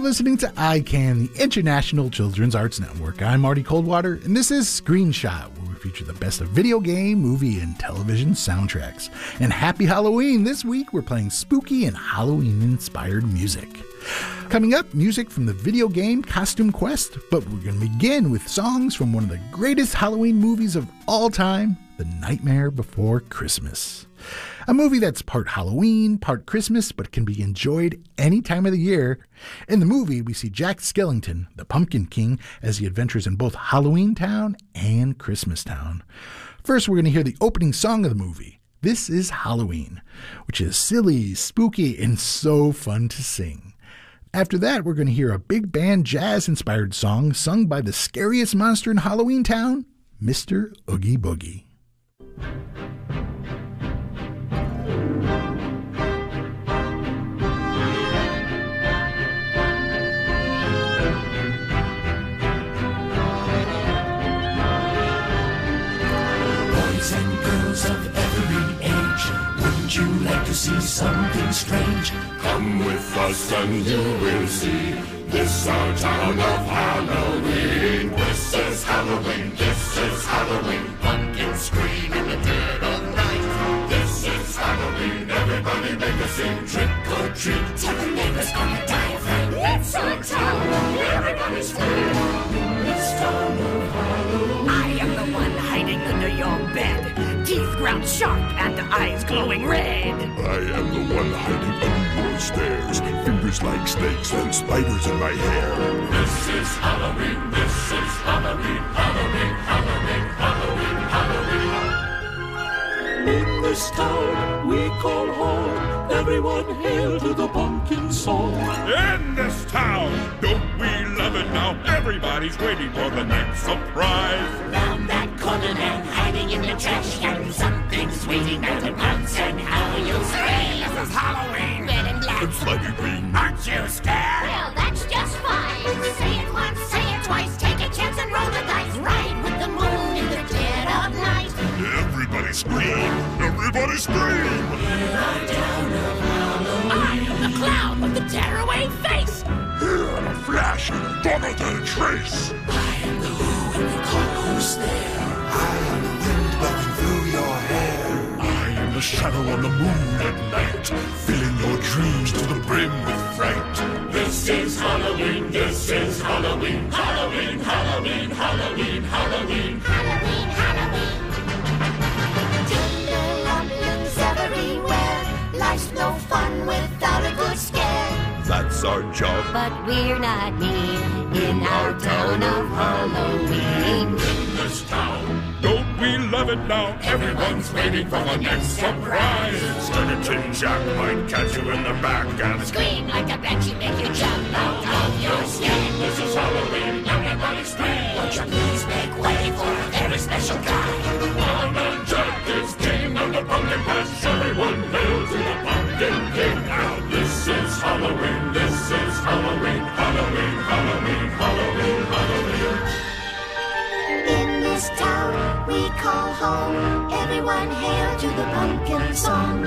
listening to iCan, the International Children's Arts Network. I'm Marty Coldwater, and this is Screenshot, where we feature the best of video game, movie, and television soundtracks. And happy Halloween! This week, we're playing spooky and Halloween-inspired music. Coming up, music from the video game Costume Quest, but we're going to begin with songs from one of the greatest Halloween movies of all time, The Nightmare Before Christmas. A movie that's part Halloween, part Christmas, but can be enjoyed any time of the year. In the movie, we see Jack Skellington, the Pumpkin King, as he adventures in both Halloween Town and Christmas Town. First, we're going to hear the opening song of the movie. This is Halloween, which is silly, spooky, and so fun to sing. After that, we're going to hear a big band jazz-inspired song sung by the scariest monster in Halloween Town, Mr. Oogie Boogie. Boys and girls of every age, wouldn't you like to see something strange? Come with us and you will see. This our town of Halloween. This is Halloween, this is Halloween. Pumpkins scream in the dead of night. This is Halloween, everybody make a scene. Trick or treat, tell the neighbors gonna die of fright. It's our town, everybody scream. This town of Halloween. I am the one hiding under your bed, teeth ground sharp and eyes glowing red. I am the one hiding under your stairs, fingers like snakes and spiders in my hair. This is Halloween, this is Halloween, Halloween, Halloween, Halloween, Halloween. In this town we call home, everyone hail to the pumpkin song. In this town, don't we love it now? Everybody's waiting for the next surprise. Round that corner man hiding in the trash can, something's waiting out to pounce and how you'll scream. This is Halloween. Red and black. And slimy green. Aren't you scared? Well, that's just fine. Say it once, say it twice, take a chance and roll the dice. Ride with the moon in the dead of night. Everybody scream, everybody scream. In our town of Halloween. I am the clown with the tearaway face. Here in a flash, gone without a trace. I am the who and you call who's there. I am the wind blowing through your hair. I am the shadow on the moon at night, filling your dreams to the brim with fright. This is Halloween, this is Halloween. Halloween, Halloween, Halloween, Halloween. Halloween, Halloween. Tender rumblings everywhere. Life's no fun without a good scare. That's our job. But we're not mean in our town of Halloween. In this town, Don't we love it now? Everyone's waiting for the next surprise. Skeleton Jack might catch you in the back and Scream like a banshee, make you jump out of your skin. this is Halloween, everybody scream. Won't you please make way for a very special guy? One man Jack is king of the pumpkin patch. Everyone hail to the pumpkin king. Now this is Halloween, this is Halloween, Halloween, Halloween, Halloween, Halloween. In this town we call home, everyone hail to the pumpkin song.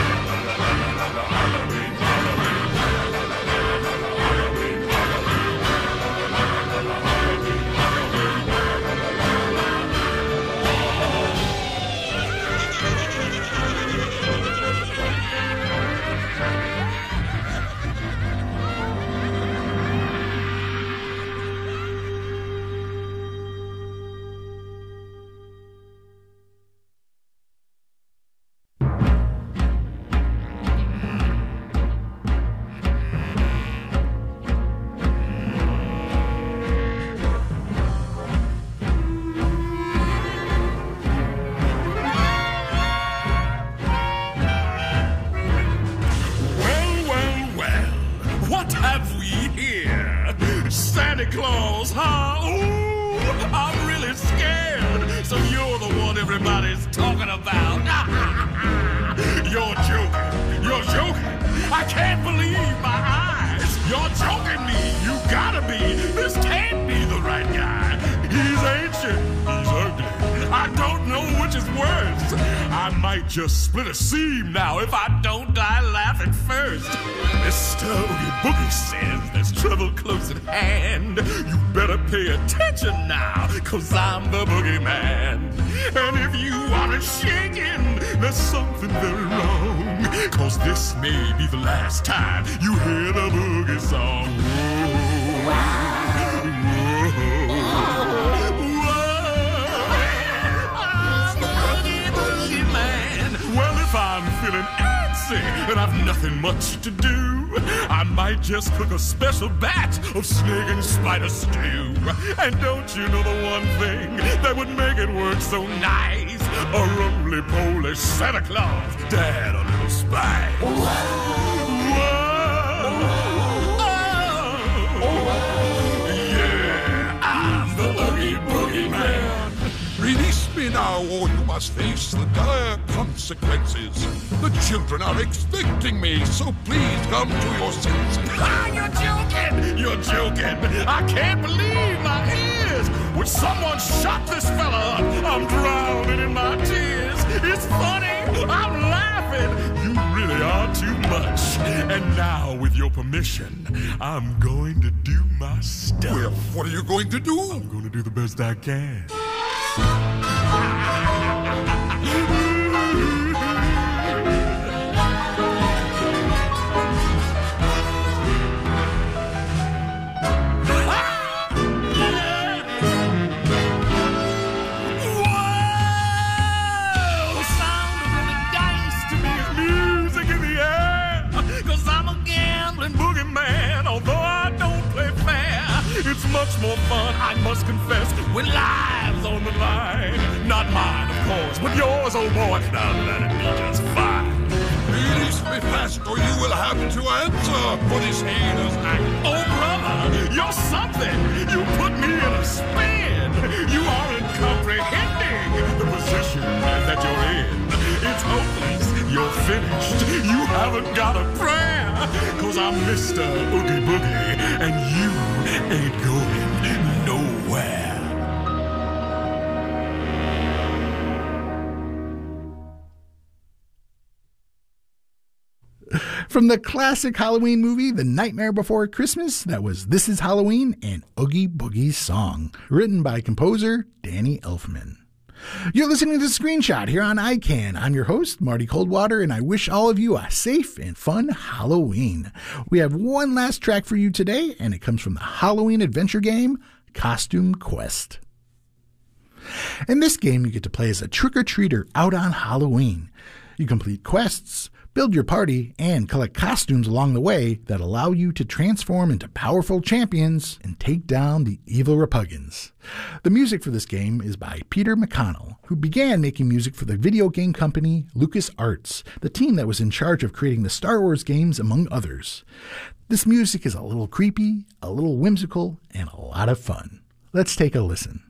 Santa Claus, huh? Ooh, I'm really scared. So you're the one everybody's talking about. You're joking. You're joking. I can't believe my eyes. You're joking me. You gotta be. This can't be the right guy. He's ancient. He's ugly. I don't know which which is worse. I might just split a seam now if I don't die laughing first. Mr. Oogie Boogie says there's trouble close at hand. You better pay attention now, 'cause I'm the boogeyman. And if you aren't shaking, there's something very wrong, 'cause this may be the last time you hear the boogie song. Whoa, whoa, whoa. I'm the boogie, boogie man. Well, if I'm feeling antsy and I've nothing much to do, I might just cook a special batch of snake and spider stew. And don't you know the one thing that would make it work so nice? A roly-poly Santa Claus to add a little spice. Whoa. Yeah, I'm the Oogie Boogie Man. Release me now, or you must face the dire consequences. The children are expecting me, so please come to your senses. You're joking! You're joking! I can't believe my ears! Would someone shut this fella up? I'm drowning in my tears. It's funny! I'm laughing! You really are too much. And now, with your permission, I'm going to do my stuff. Well, what are you going to do? I'm going to do the best I can. It's much more fun, I must confess, when lives on the line. Not mine, of course, but yours, oh boy. Now let it be just fine. Release me fast, or you will have to answer for this heinous act. Oh, brother, you're something. You put me in a spin. You aren't comprehending the position that you're in. It's hopeless. You're finished. You haven't got a prayer. 'Cause I'm Mr. Oogie Boogie, and you ain't going nowhere. From the classic Halloween movie, The Nightmare Before Christmas, that was This Is Halloween and Oogie Boogie's Song, written by composer Danny Elfman. You're listening to Screenshot here on iCan. I'm your host, Marty Coldwater, and I wish all of you a safe and fun Halloween. We have one last track for you today, and it comes from the Halloween adventure game, Costume Quest. In this game, you get to play as a trick-or-treater out on Halloween. You complete quests, build your party, and collect costumes along the way that allow you to transform into powerful champions and take down the evil Repuggans. The music for this game is by Peter McConnell, who began making music for the video game company LucasArts, the team that was in charge of creating the Star Wars games, among others. This music is a little creepy, a little whimsical, and a lot of fun. Let's take a listen.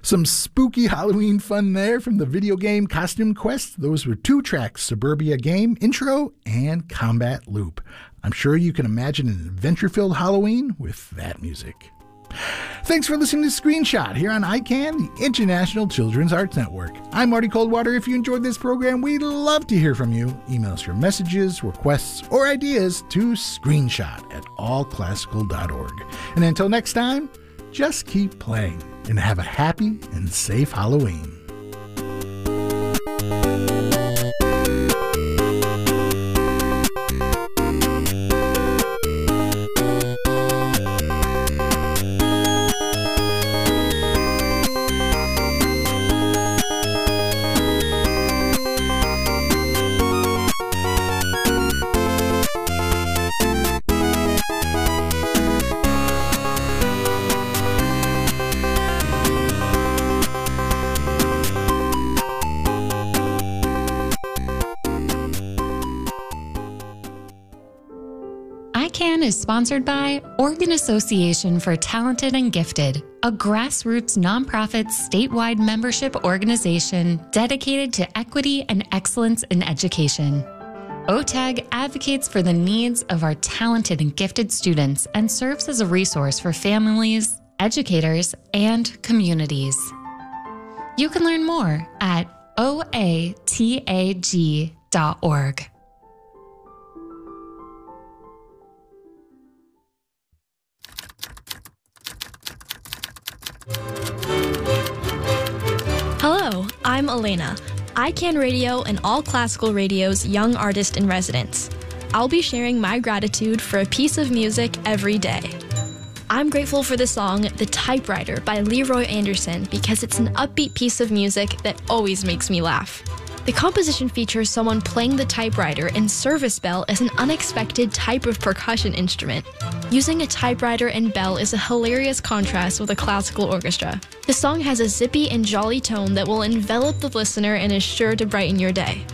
Some spooky Halloween fun there from the video game Costume Quest. Those were 2 tracks, Suburbia Game Intro and Combat Loop. I'm sure you can imagine an adventure-filled Halloween with that music. Thanks for listening to Screenshot here on ICANN, the International Children's Arts Network. I'm Marty Coldwater. If you enjoyed this program, we'd love to hear from you. Email us your messages, requests, or ideas to screenshot@allclassical.org. And until next time, just keep playing and have a happy and safe Halloween. ICANN is sponsored by Oregon Association for Talented and Gifted, a grassroots nonprofit statewide membership organization dedicated to equity and excellence in education. OTAG advocates for the needs of our talented and gifted students and serves as a resource for families, educators, and communities. You can learn more at oatag.org. Hello, I'm Elena, ICANN Radio and All Classical Radio's Young Artist in Residence. I'll be sharing my gratitude for a piece of music every day. I'm grateful for the song The Typewriter by Leroy Anderson because it's an upbeat piece of music that always makes me laugh. The composition features someone playing the typewriter and service bell as an unexpected type of percussion instrument. Using a typewriter and bell is a hilarious contrast with a classical orchestra. The song has a zippy and jolly tone that will envelop the listener and is sure to brighten your day.